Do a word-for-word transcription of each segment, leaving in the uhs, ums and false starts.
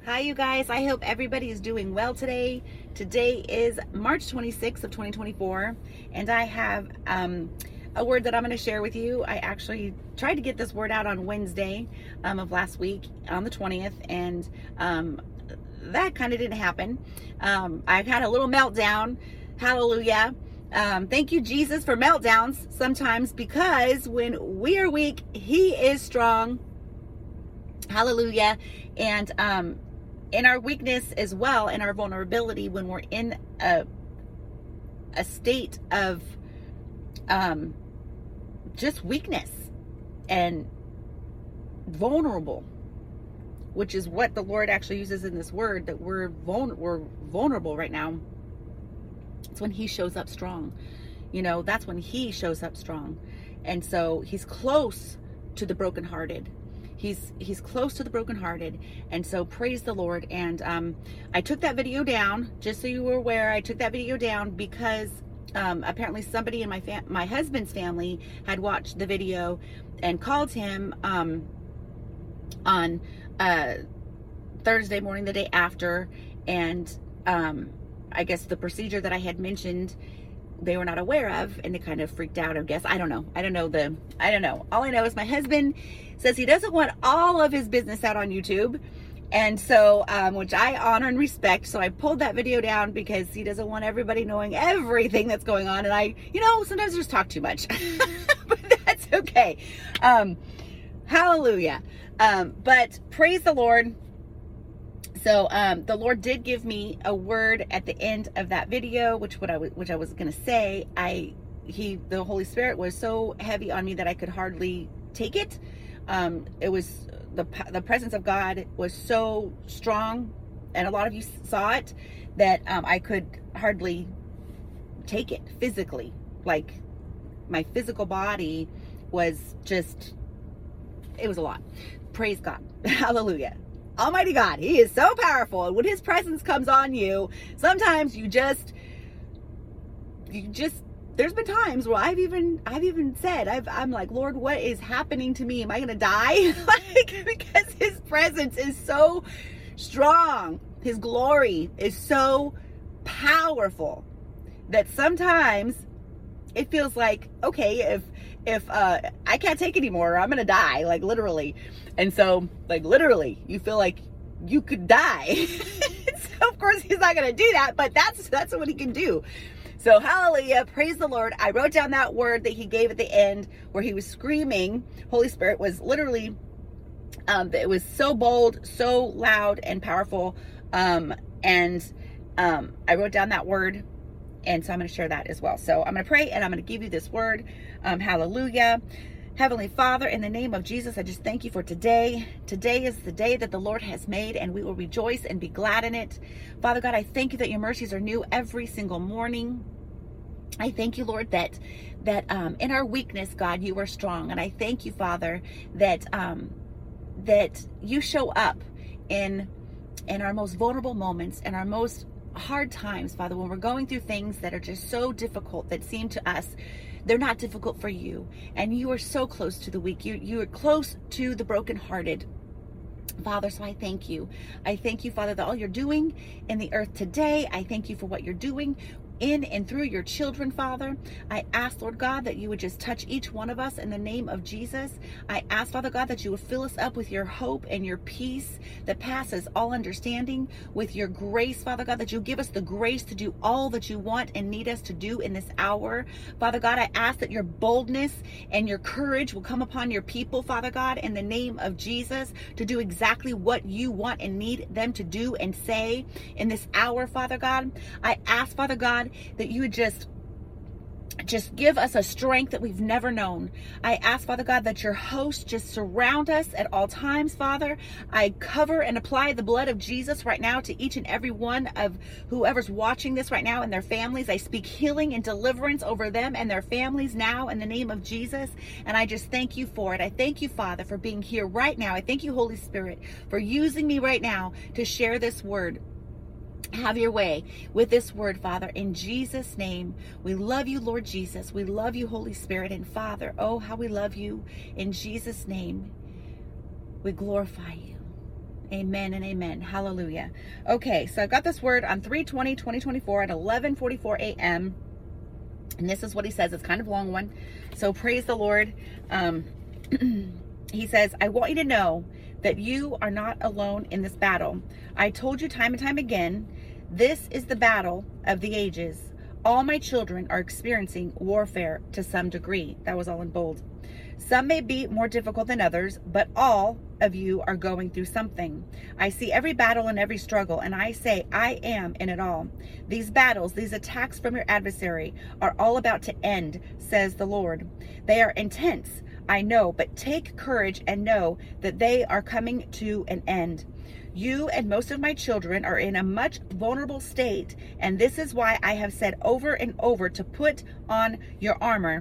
Hi, you guys. I hope everybody is doing well today. Today is March twenty-sixth of twenty twenty-four, and I have um, a word that I'm going to share with you. I actually tried to get this word out on Wednesday um, of last week on the twentieth, and um, that kind of didn't happen. Um, I had a little meltdown. Hallelujah. Um, thank you, Jesus, for meltdowns sometimes, because when we are weak, He is strong. Hallelujah. And um, in our weakness as well, in our vulnerability, when we're in a, a state of um, just weakness and vulnerable, which is what the Lord actually uses in this word, that we're, vul- we're vulnerable right now. It's when He shows up strong. You know, that's when He shows up strong. And so He's close to the brokenhearted. He's he's close to the brokenhearted. And so praise the Lord. And um, I took that video down, just so you were aware. I took that video down because um, apparently somebody in my fam- my husband's family had watched the video and called him um, on uh, Thursday morning, the day after. And um, I guess the procedure that I had mentioned, they were not aware of, and they kind of freaked out, I guess. I don't know. I don't know the, I don't know. All I know is my husband says he doesn't want all of his business out on YouTube. And so, um, which I honor and respect. So I pulled that video down because he doesn't want everybody knowing everything that's going on. And I, you know, sometimes I just talk too much, but that's okay. Um, hallelujah. Um, but praise the Lord. So um, the Lord did give me a word at the end of that video, which what I w- which I was going to say. I he the Holy Spirit was so heavy on me that I could hardly take it. Um, it was the the presence of God was so strong, and a lot of you saw it, that um, I could hardly take it physically. Like my physical body was just, it was a lot. Praise God. Hallelujah. Almighty God, He is so powerful. And when His presence comes on you, sometimes you just, you just, there's been times where I've even, I've even said, I've, I'm like, Lord, what is happening to me? Am I going to die? Like, because His presence is so strong. His glory is so powerful that sometimes it feels like, okay, if, if uh, I can't take anymore, I'm going to die, like literally. And so, like literally, you feel like you could die. So of course He's not going to do that, but that's, that's what He can do. So hallelujah, praise the Lord. I wrote down that word that He gave at the end where He was screaming. Holy Spirit was literally, um, it was so bold, so loud and powerful. Um, and um, I wrote down that word. And so I'm going to share that as well. So I'm going to pray and I'm going to give you this word. Um, hallelujah. Heavenly Father, in the name of Jesus, I just thank You for today. Today is the day that the Lord has made, and we will rejoice and be glad in it. Father God, I thank You that Your mercies are new every single morning. I thank You, Lord, that that um, in our weakness, God, You are strong. And I thank You, Father, that um, that You show up in in our most vulnerable moments, in our most hard times, Father, when we're going through things that are just so difficult, that seem to us they're not difficult for You. And You are so close to the weak. You you are close to the brokenhearted, Father. So I thank You. I thank You, Father, that all You're doing in the earth today. I thank You for what You're doing in and through Your children, Father. I ask, Lord God, that You would just touch each one of us in the name of Jesus. I ask, Father God, that You would fill us up with Your hope and Your peace that passes all understanding, with Your grace, Father God, that You give us the grace to do all that You want and need us to do in this hour. Father God, I ask that Your boldness and Your courage will come upon Your people, Father God, in the name of Jesus, to do exactly what You want and need them to do and say in this hour, Father God. I ask, Father God, that You would just just give us a strength that we've never known. I ask, Father God, that Your hosts just surround us at all times, Father. I cover and apply the blood of Jesus right now to each and every one of whoever's watching this right now and their families. I speak healing and deliverance over them and their families now in the name of Jesus. And I just thank You for it. I thank You, Father, for being here right now. I thank You, Holy Spirit, for using me right now to share this word. Have Your way with this word, Father, in Jesus' name. We love You, Lord Jesus. We love You, Holy Spirit. And Father, oh, how we love You. In Jesus' name, we glorify You. Amen and amen. Hallelujah. Okay, so I got this word on three twenty twenty twenty-four at eleven forty-four a.m. And this is what he says. It's kind of a long one. So praise the Lord. Um, he says, I want you to know that you are not alone in this battle. I told you time and time again, this is the battle of the ages. All my children are experiencing warfare to some degree. That was all in bold. Some may be more difficult than others, but all of you are going through something. I see every battle and every struggle, and I say, I am in it all. These battles, these attacks from your adversary are all about to end, says the Lord. They are intense, I know, but take courage and know that they are coming to an end. You and most of my children are in a much vulnerable state, and this is why I have said over and over to put on your armor,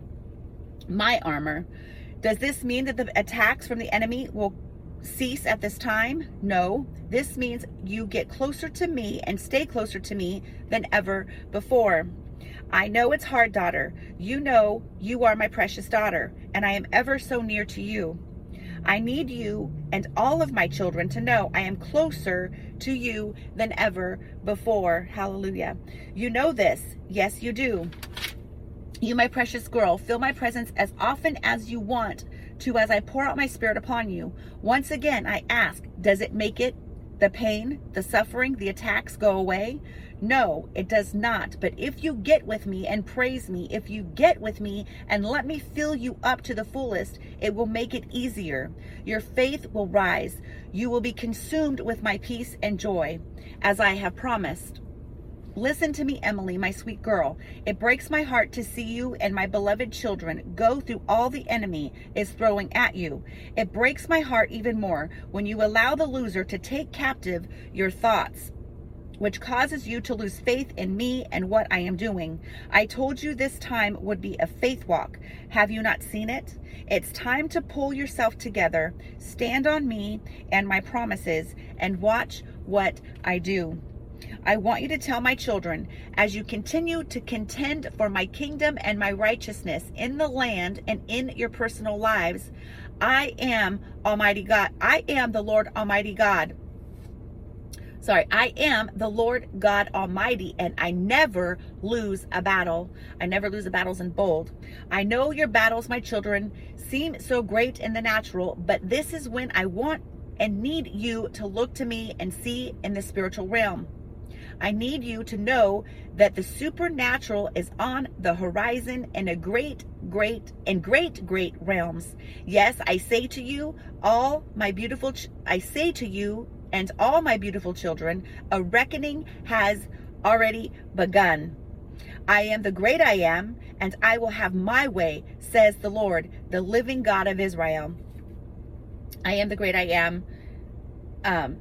my armor. Does this mean that the attacks from the enemy will cease at this time? No. This means you get closer to me and stay closer to me than ever before. I know it's hard, daughter. You know you are my precious daughter, and I am ever so near to you. I need you and all of my children to know I am closer to you than ever before. Hallelujah. You know this. Yes, you do. You, my precious girl, feel my presence as often as you want to as I pour out my spirit upon you. Once again, I ask, does it make it, the pain, the suffering, the attacks go away? No, it does not. But if you get with me and praise me, if you get with me and let me fill you up to the fullest, it will make it easier. Your faith will rise. You will be consumed with my peace and joy, as I have promised. Listen to me, Emily, my sweet girl. It breaks my heart to see you and my beloved children go through all the enemy is throwing at you. It breaks my heart even more when you allow the loser to take captive your thoughts, which causes you to lose faith in me and what I am doing. I told you this time would be a faith walk. Have you not seen it? It's time to pull yourself together, stand on me and my promises, and watch what I do. I want you to tell my children, as you continue to contend for my kingdom and my righteousness in the land and in your personal lives, I am Almighty God. I am the Lord Almighty God. Sorry, I am the Lord God Almighty, and I never lose a battle. I never lose the battles in bold. I know your battles, my children, seem so great in the natural, but this is when I want and need you to look to me and see in the spiritual realm. I need you to know that the supernatural is on the horizon in a great, great, and great, great realms. Yes, I say to you, all my beautiful, ch- I say to you and all my beautiful children, a reckoning has already begun. I am the great I am, and I will have my way, says the Lord, the living God of Israel. I am the great I am, um,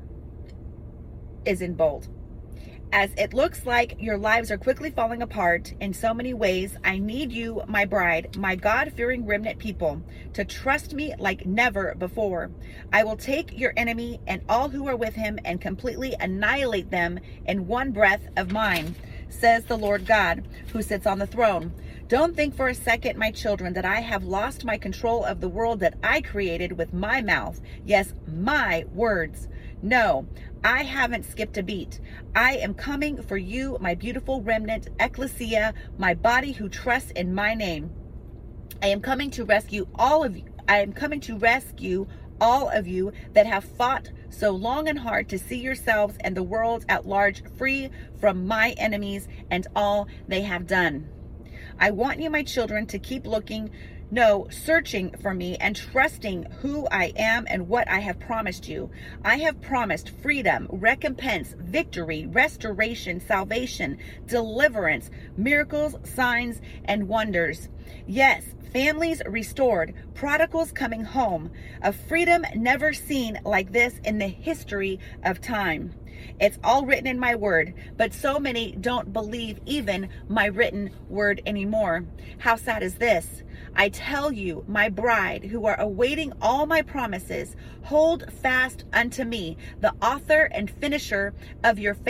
is in bold. As it looks like your lives are quickly falling apart in so many ways, I need you, my bride, my God-fearing remnant people, to trust me like never before. I will take your enemy and all who are with him and completely annihilate them in one breath of mine, says the Lord God, who sits on the throne. Don't think for a second, my children, that I have lost my control of the world that I created with my mouth. Yes, my words. No, I haven't skipped a beat. I am coming for you, my beautiful remnant, ecclesia, my body who trusts in my name. I am coming to rescue all of you. I am coming to rescue all of you that have fought so long and hard to see yourselves and the world at large free from my enemies and all they have done. I want you, my children, to keep looking, no, searching for me and trusting who I am and what I have promised you. I have promised freedom, recompense, victory, restoration, salvation, deliverance, miracles, signs, and wonders. Yes, families restored, prodigals coming home, a freedom never seen like this in the history of time. It's all written in my word, but so many don't believe even my written word anymore. How sad is this? I tell you, my bride, who are awaiting all my promises, hold fast unto me, the author and finisher of your faith.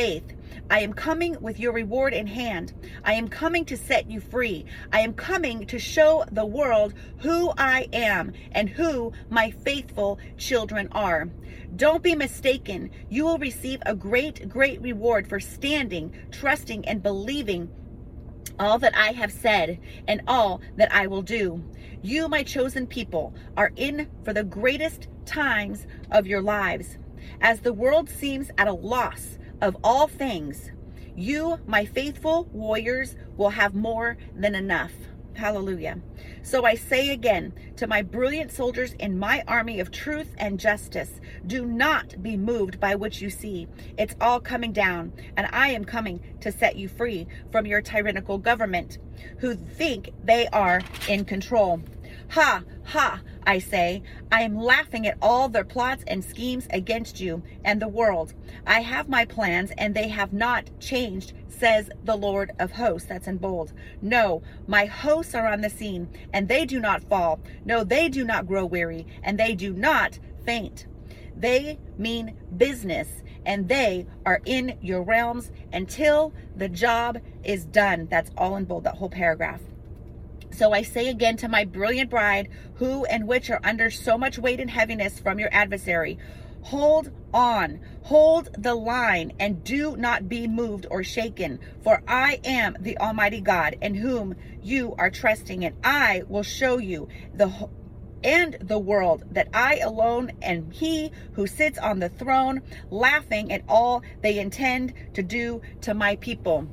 I am coming with your reward in hand. I am coming to set you free. I am coming to show the world who I am and who my faithful children are. Don't be mistaken. You will receive a great, great reward for standing, trusting, and believing all that I have said and all that I will do. You, my chosen people, are in for the greatest times of your lives. As the world seems at a loss of all things, you, my faithful warriors, will have more than enough. Hallelujah. So I say again to my brilliant soldiers in my army of truth and justice, do not be moved by what you see. It's all coming down, and I am coming to set you free from your tyrannical government who think they are in control. Ha, ha, I say, I am laughing at all their plots and schemes against you and the world. I have my plans, and they have not changed, says the Lord of hosts. That's in bold. No, my hosts are on the scene, and they do not fall. No, they do not grow weary, and they do not faint. They mean business, and they are in your realms until the job is done. That's all in bold, that whole paragraph. So I say again to my brilliant bride, who and which are under so much weight and heaviness from your adversary, hold on, hold the line, and do not be moved or shaken. For I am the Almighty God, in whom you are trusting, and I will show you the and the world that I alone am he who sits on the throne, laughing at all they intend to do to my people.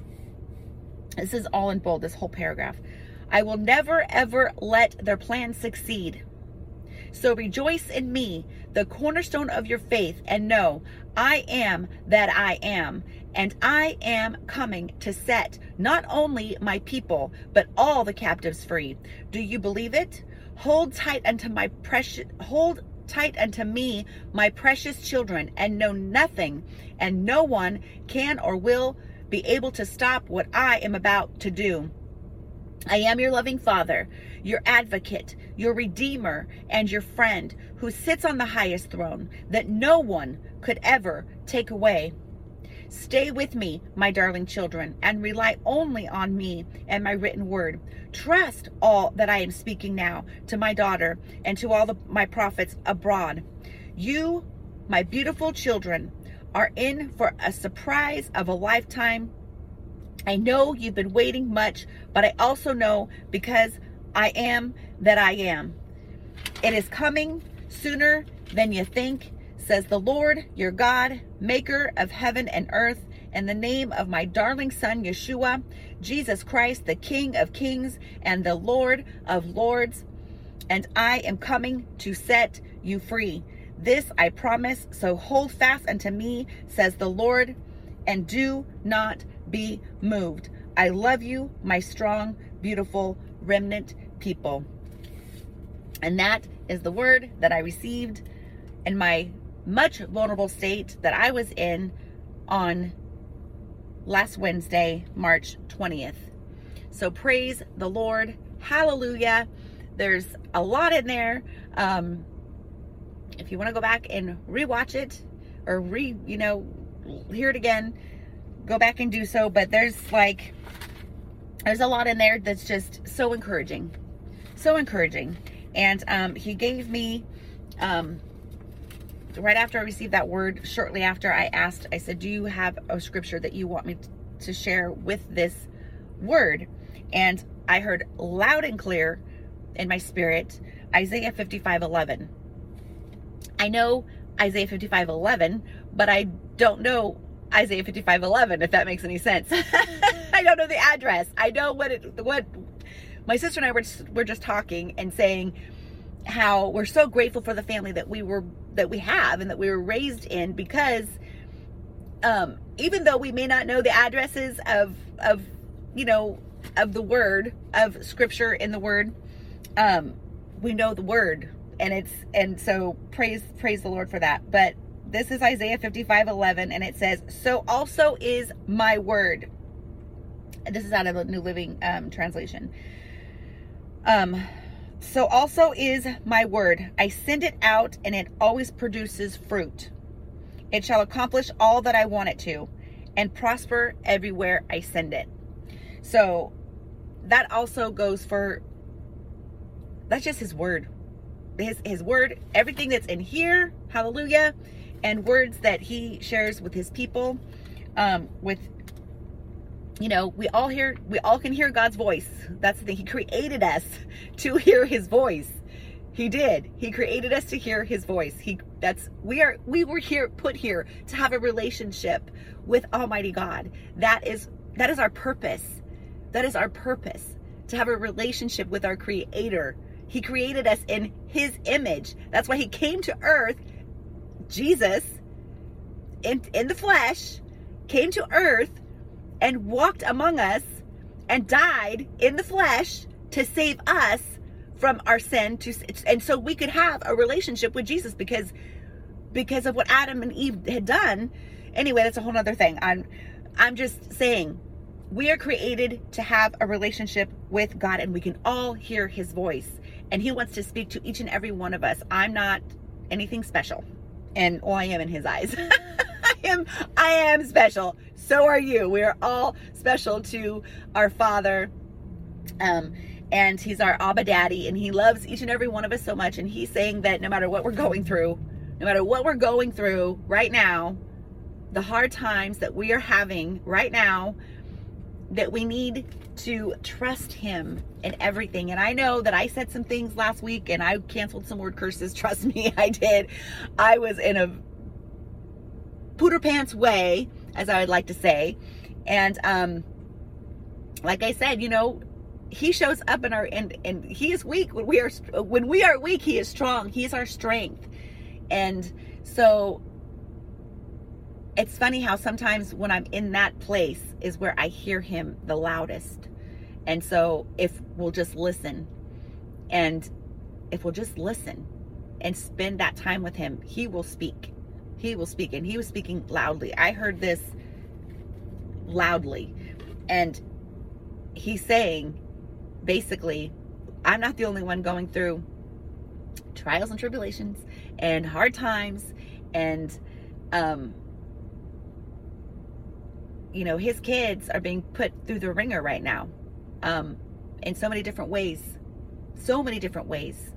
This is all in bold, this whole paragraph. I will never, ever let their plans succeed. So rejoice in me, the cornerstone of your faith, and know I am that I am, and I am coming to set not only my people, but all the captives free. Do you believe it? Hold tight unto my precious, hold tight unto me, my precious children, and know nothing, and no one can or will be able to stop what I am about to do. I am your loving Father, your advocate, your redeemer, and your friend, who sits on the highest throne that no one could ever take away. Stay with me, my darling children, and rely only on me and my written word. Trust all that I am speaking now to my daughter and to all the, my prophets abroad. You, my beautiful children, are in for a surprise of a lifetime. I know you've been waiting much, but I also know because I am that I am. It is coming sooner than you think, says the Lord, your God, maker of heaven and earth, in the name of my darling son, Yeshua, Jesus Christ, the King of kings and the Lord of lords. And I am coming to set you free. This I promise, so hold fast unto me, says the Lord, and do not be moved. I love you, my strong, beautiful remnant people. And that is the word that I received in my much vulnerable state that I was in on last Wednesday, March twentieth. So praise the Lord. Hallelujah. There's a lot in there. Um, if you want to go back and rewatch it or re, you know, hear it again, go back and do so. But there's like, there's a lot in there that's just so encouraging, so encouraging. And um, he gave me, um, right after I received that word, shortly after, I asked, I said, do you have a scripture that you want me to share with this word? And I heard loud and clear in my spirit, Isaiah fifty-five eleven. I know Isaiah fifty-five eleven, but I don't know Isaiah fifty-five eleven, if that makes any sense. I don't know the address. I know what it, what my sister and I were, were just talking and saying how we're so grateful for the family that we were, that we have and that we were raised in, because um, even though we may not know the addresses of, of, you know, of the word, of scripture in the word, um, we know the word, and it's, and so praise, praise the Lord for that. But this is Isaiah fifty-five eleven, and it says, so also is my word. This is out of a New Living um, Translation. Um, so also is my word. I send it out, and it always produces fruit. It shall accomplish all that I want it to, and prosper everywhere I send it. So that also goes for, that's just his word. His, his word, everything that's in here, hallelujah, and words that he shares with his people, um, with, you know, we all hear, we all can hear God's voice. That's the thing. He created us to hear his voice. He did. He created us to hear his voice. He, that's, we are, we were here, put here to have a relationship with Almighty God. That is, that is our purpose. That is our purpose, to have a relationship with our Creator. He created us in his image. That's why he came to earth. Jesus, in, in the flesh, came to earth and walked among us and died in the flesh to save us from our sin, to, and so we could have a relationship with Jesus because because of what Adam and Eve had done. Anyway, that's a whole other thing. I'm I'm just saying, we are created to have a relationship with God, and we can all hear his voice, and he wants to speak to each and every one of us. I'm not anything special, and well, I am in his eyes. I am I am special. So are you. We are all special to our Father. Um And he's our Abba Daddy, and he loves each and every one of us so much. And he's saying that no matter what we're going through, no matter what we're going through right now, the hard times that we are having right now, that we need to trust him in everything. And I know that I said some things last week, and I canceled some word curses. Trust me, I did. I was in a pooter pants way, as I would like to say. And um, like I said, you know, he shows up in our, and, and he is weak when we are, when we are weak, he is strong. He is our strength. And so it's funny how sometimes when I'm in that place is where I hear him the loudest. And so if we'll just listen, and if we'll just listen and spend that time with him, he will speak. He will speak. And he was speaking loudly. I heard this loudly. And he's saying, basically, I'm not the only one going through trials and tribulations and hard times, and um you know, his kids are being put through the ringer right now, um in so many different ways, so many different ways.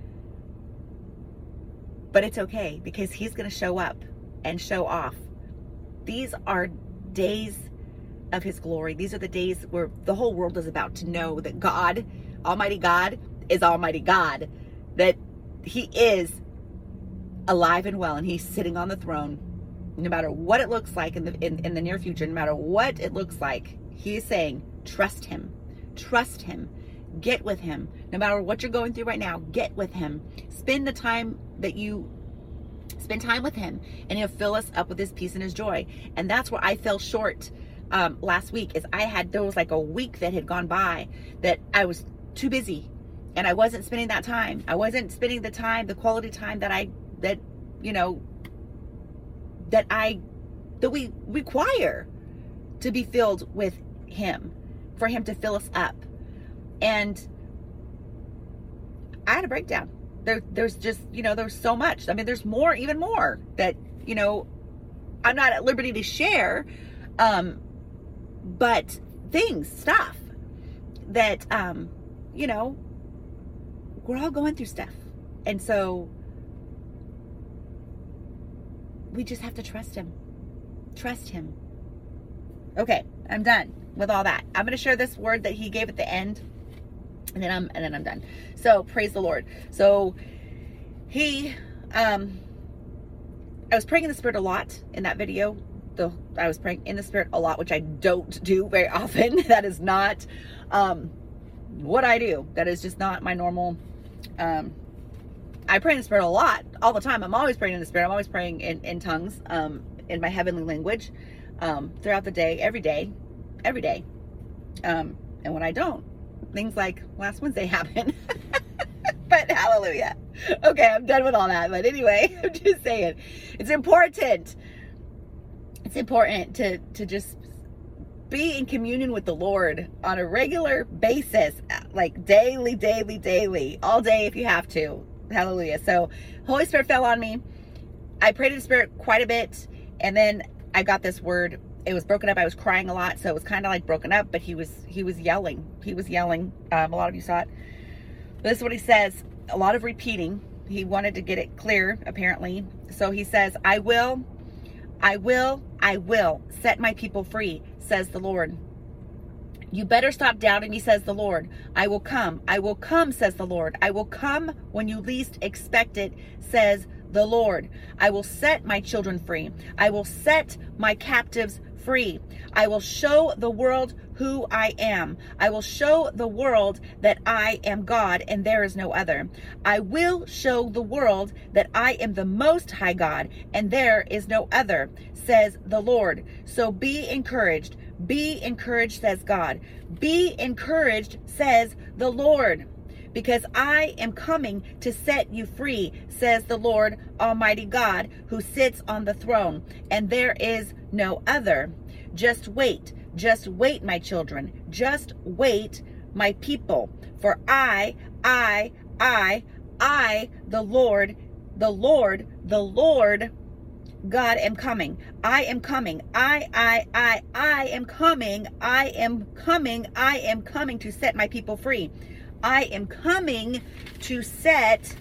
But it's okay, because he's going to show up and show off. These are days of his glory. These are the days where the whole world is about to know that God, Almighty God, is Almighty God, that he is alive and well, and he's sitting on the throne. No matter what it looks like in the in, in the near future, no matter what it looks like, he is saying, trust him, trust him, get with him. No matter what you're going through right now, get with him. Spend the time that you spend time with him, and he'll fill us up with his peace and his joy. And that's where I fell short Um, last week. Is I had, there was like a week that had gone by that I was too busy, and I wasn't spending that time. I wasn't spending the time, the quality time that I, that, you know, that I, that we require to be filled with him, for him to fill us up. And I had a breakdown. There, there's just, you know, there's so much. I mean, there's more, even more that, you know, I'm not at liberty to share. Um, But things, stuff that, um, you know, we're all going through stuff. And so we just have to trust him. Trust him. Okay, I'm done with all that. I'm going to share this word that he gave at the end, and then I'm, and then I'm done. So praise the Lord. So he, um, I was praying in the Spirit a lot in that video. The, I was praying in the Spirit a lot, which I don't do very often. That is not um, what I do. That is just not my normal. Um, I pray in the Spirit a lot, all the time. I'm always praying in the Spirit. I'm always praying in, in tongues, um, in my heavenly language, um, throughout the day, every day, every day. Um, and when I don't, things like last Wednesday happen. But hallelujah. Okay, I'm done with all that. But anyway, I'm just saying, it's important. It's important to, to just be in communion with the Lord on a regular basis, like daily, daily, daily, all day if you have to. Hallelujah. So Holy Spirit fell on me. I prayed in the Spirit quite a bit, and then I got this word it was broken up. I was crying a lot, so it was kind of like broken up, but he was he was yelling. He was yelling. Um, a lot of you saw it. But this is what he says. A lot of repeating. He wanted to get it clear, apparently. So he says, I will, I will, I will set my people free, says the Lord. You better stop doubting me, says the Lord. I will come. I will come, says the Lord. I will come when you least expect it, says the Lord. I will set my children free. I will set my captives free. I will show the world who I am. I will show the world that I am God and there is no other. I will show the world that I am the Most High God and there is no other, says the Lord. So be encouraged. Be encouraged, says God. Be encouraged, says the Lord, because I am coming to set you free, says the Lord Almighty God, who sits on the throne, and there is no other. Just wait, just wait, my children. Just wait, my people. For I, I, I, I, the Lord, the Lord, the Lord, God am coming. I am coming. I, I, I, I am coming. I am coming. I am coming to set my people free. I am coming to set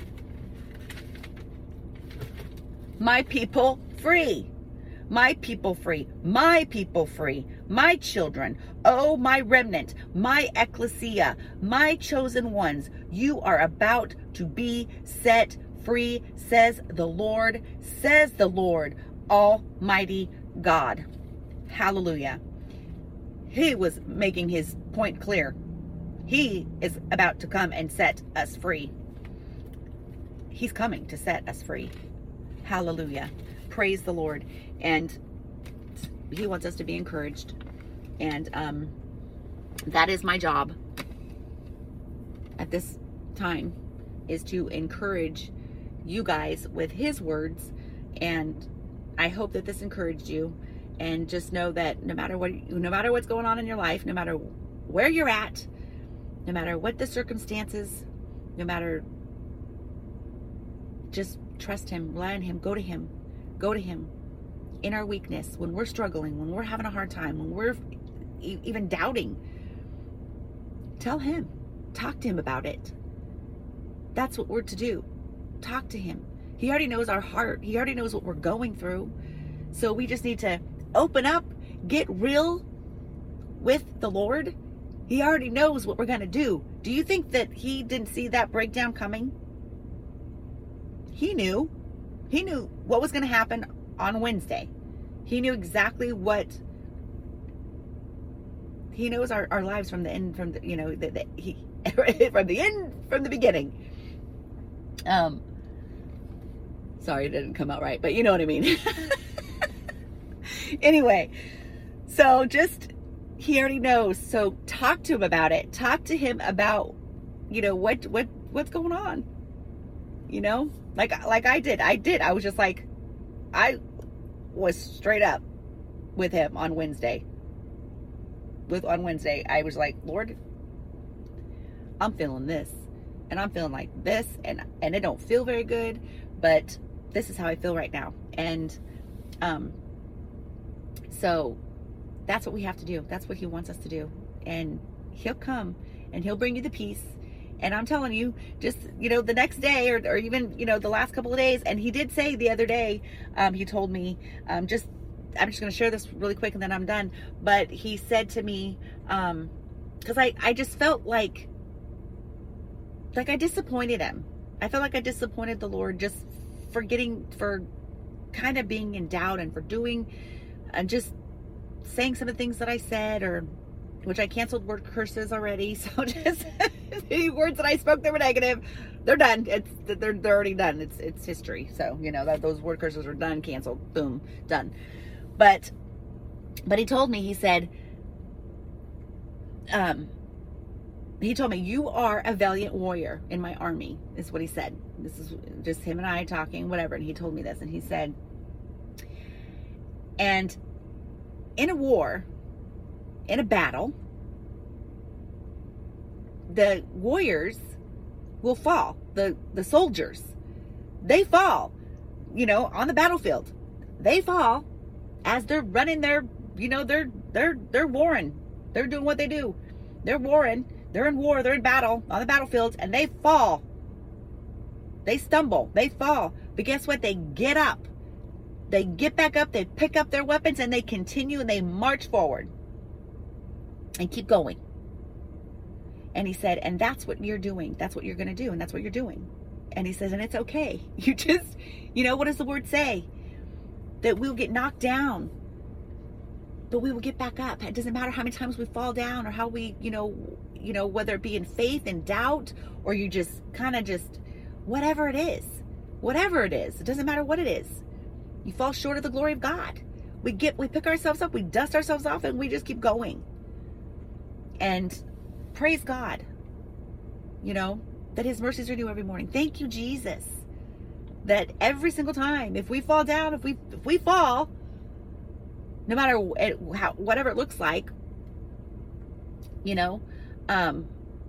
my people free. My people free. My people free. My children. Oh, my remnant. My ecclesia. My chosen ones. You are about to be set free, says the Lord, says the Lord Almighty God. Hallelujah. He was making his point clear. He is about to come and set us free. He's coming to set us free. Hallelujah. Praise the Lord. And he wants us to be encouraged. And um, that is my job at this time, is to encourage you guys with his words. And I hope that this encouraged you. And just know that no matter what, no matter what's going on in your life, no matter where you're at, no matter what the circumstances, no matter, just trust him, rely on him, go to him, go to him in our weakness, when we're struggling, when we're having a hard time, when we're e- even doubting. Tell him, talk to him about it. That's what we're to do. Talk to him. He already knows our heart. He already knows what we're going through. So we just need to open up, get real with the Lord. He already knows what we're going to do. Do you think that he didn't see that breakdown coming? He knew. He knew what was going to happen on Wednesday. He knew exactly what. He knows our, our lives from the end, from the, you know, the, the, he, from the end, from the beginning. Um, sorry, it didn't come out right, but you know what I mean. Anyway, so just, he already knows. So talk to him about it. Talk to him about, you know, what, what, what's going on, you know, like, like I did, I did. I was just like, I was straight up with him on Wednesday. With on Wednesday, I was like, Lord, I'm feeling this, and I'm feeling like this, and and it don't feel very good, but this is how I feel right now. And um, so that's what we have to do. That's what he wants us to do, and he'll come and he'll bring you the peace. And I'm telling you, just, you know, the next day, or, or even, you know, the last couple of days. And he did say the other day, um, he told me, um, just, I'm just going to share this really quick and then I'm done. But he said to me, um, cause I, I just felt like, like I disappointed him. I felt like I disappointed the Lord, just for getting, for kind of being in doubt, and for doing, and just saying some of the things that I said, or, which I canceled word curses already. So just the words that I spoke that were negative, they're done. It's they're they're already done. It's it's history. So, you know, that those word curses are done, canceled, boom, done. But but he told me, he said, um, he told me, you are a valiant warrior in my army, is what he said. This is just him and I talking, whatever. And he told me this, and he said, and in a war, in a battle, the warriors will fall. The, the soldiers, they fall, you know, on the battlefield. They fall as they're running their, you know, they're, they're, they're warring. They're doing what they do. They're warring. They're in war. They're in battle on the battlefields, and they fall. They stumble. They fall. But guess what? They get up. They get back up. They pick up their weapons, and they continue, and they march forward and keep going. And he said, and that's what you're doing. That's what you're going to do. And that's what you're doing. And he says, and it's okay. You just, you know, what does the word say? That we'll get knocked down, but we will get back up. It doesn't matter how many times we fall down or how we, you know, you know, whether it be in faith and doubt, or you just kind of just, whatever it is, whatever it is, it doesn't matter what it is. You fall short of the glory of God. We get, we pick ourselves up, we dust ourselves off, and we just keep going. And praise God, you know, that his mercies are new every morning. Thank you, Jesus, that every single time, if we fall down, if we, if we fall, no matter it, how, whatever it looks like, you know, um,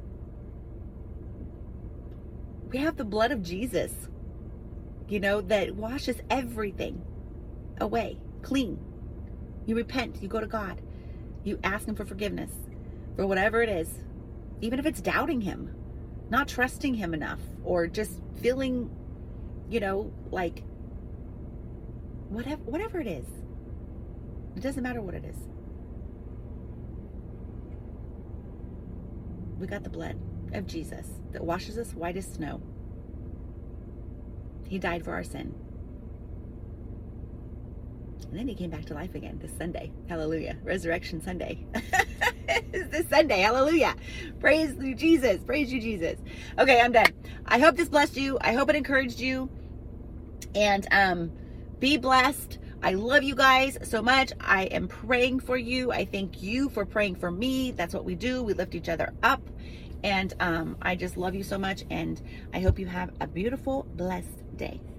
we have the blood of Jesus, you know, that washes everything away, clean. You repent, you go to God, you ask him for forgiveness for whatever it is, even if it's doubting him, not trusting him enough, or just feeling, you know, like whatever, whatever it is. It doesn't matter what it is. We got the blood of Jesus that washes us white as snow. He died for our sin. And then he came back to life again this Sunday. Hallelujah. Resurrection Sunday. It's this Sunday. Hallelujah. Praise you, Jesus. Praise you, Jesus. Okay, I'm done. I hope this blessed you. I hope it encouraged you. And um, be blessed. I love you guys so much. I am praying for you. I thank you for praying for me. That's what we do. We lift each other up. And um, I just love you so much. And I hope you have a beautiful, blessed day.